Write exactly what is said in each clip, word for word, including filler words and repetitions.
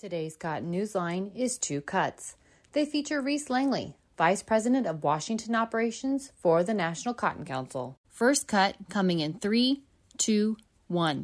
Today's Cotton Newsline is Two Cuts. They feature Reese Langley, Vice President of Washington Operations for the National Cotton Council. First cut coming in three, two, one.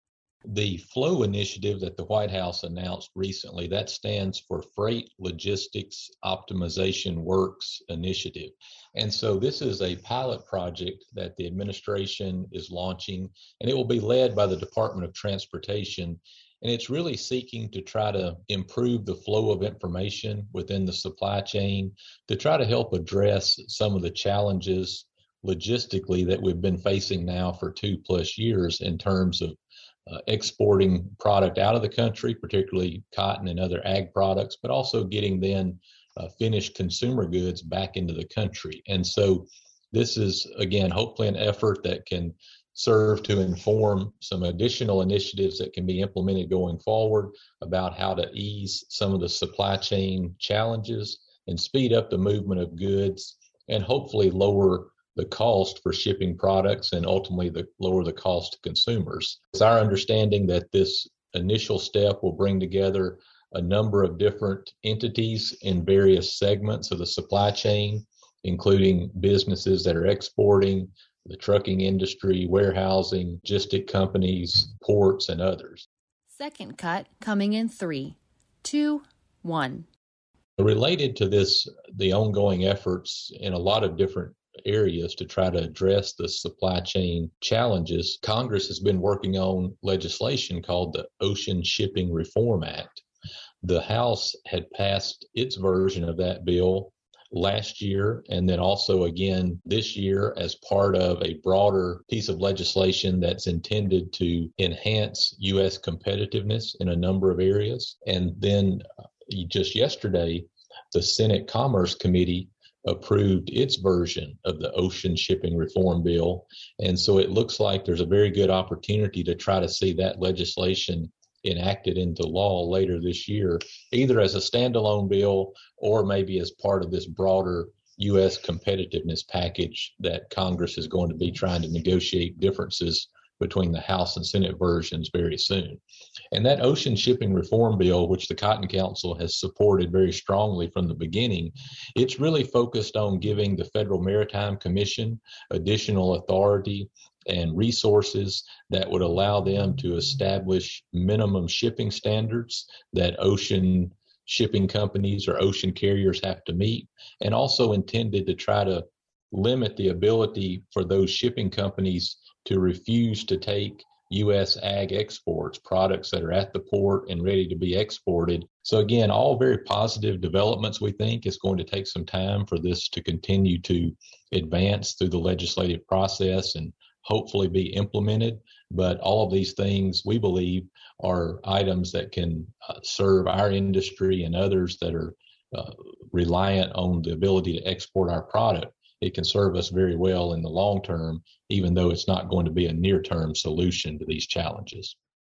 The FLOW initiative that the White House announced recently, that stands for Freight Logistics Optimization Works Initiative. And so this is a pilot project that the administration is launching, and it will be led by the Department of Transportation. And it's really seeking to try to improve the flow of information within the supply chain, to try to help address some of the challenges logistically that we've been facing now for two plus years in terms of uh, exporting product out of the country, particularly cotton and other ag products, but also getting then uh, finished consumer goods back into the country. And so this is, again, hopefully an effort that can serve to inform some additional initiatives that can be implemented going forward about how to ease some of the supply chain challenges and speed up the movement of goods and hopefully lower the cost for shipping products and ultimately the lower the cost to consumers. It's our understanding that this initial step will bring together a number of different entities in various segments of the supply chain, including businesses that are exporting, the trucking industry, warehousing, logistic companies, ports, and others. Second cut coming in three, two, one. Related to this, the ongoing efforts in a lot of different areas to try to address the supply chain challenges, Congress has been working on legislation called the Ocean Shipping Reform Act. The House had passed its version of that bill last year, and then also again this year as part of a broader piece of legislation that's intended to enhance U S competitiveness in a number of areas. And then uh, just yesterday, the Senate Commerce Committee approved its version of the Ocean Shipping Reform Bill. And so it looks like there's a very good opportunity to try to see that legislation enacted into law later this year, either as a standalone bill or maybe as part of this broader U S competitiveness package that Congress is going to be trying to negotiate differences between the House and Senate versions very soon. And that Ocean Shipping Reform Bill, which the Cotton Council has supported very strongly from the beginning, it's really focused on giving the Federal Maritime Commission additional authority and resources that would allow them to establish minimum shipping standards that ocean shipping companies or ocean carriers have to meet, and also intended to try to limit the ability for those shipping companies to refuse to take U S ag exports, products that are at the port and ready to be exported. So again, all very positive developments. We think it's going to take some time for this to continue to advance through the legislative process and hopefully be implemented. But all of these things, we believe, are items that can uh, serve our industry and others that are uh, reliant on the ability to export our product. It can serve us very well in the long term, even though it's not going to be a near-term solution to these challenges.